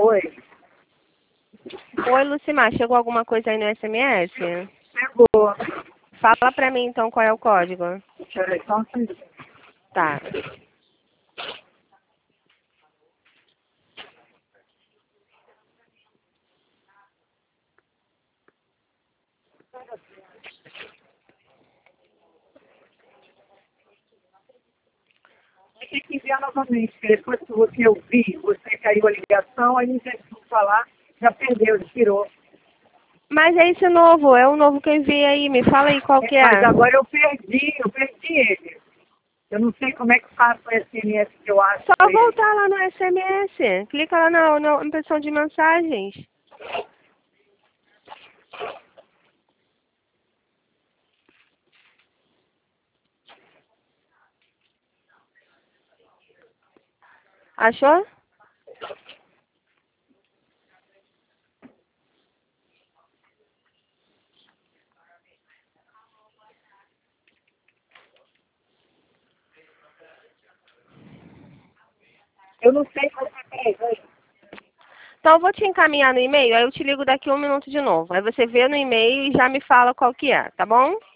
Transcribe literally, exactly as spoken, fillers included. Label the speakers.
Speaker 1: Oi.
Speaker 2: Oi, Lucimar, chegou alguma coisa aí no S M S?
Speaker 1: Chegou.
Speaker 2: Fala pra mim então qual é o código.
Speaker 1: Peraí, só um segundo.
Speaker 2: Tá.
Speaker 1: Tem que enviar novamente, porque depois que você eu vi, você caiu a ligação, aí não tem como falar, já perdeu, já tirou.
Speaker 2: Mas é esse novo, é o novo que eu enviei aí. Me fala aí qual que é.
Speaker 1: Mas agora eu perdi, eu perdi ele. Eu não sei como é que faço o S M S que eu acho.
Speaker 2: Só
Speaker 1: ele.
Speaker 2: voltar lá no S M S. Clica lá na, na opção de mensagens. Achou?
Speaker 1: Eu não sei como é que é.
Speaker 2: Então eu vou te encaminhar no e-mail, aí eu te ligo daqui um minuto de novo. Aí você vê no e-mail e já me fala qual que é, tá bom?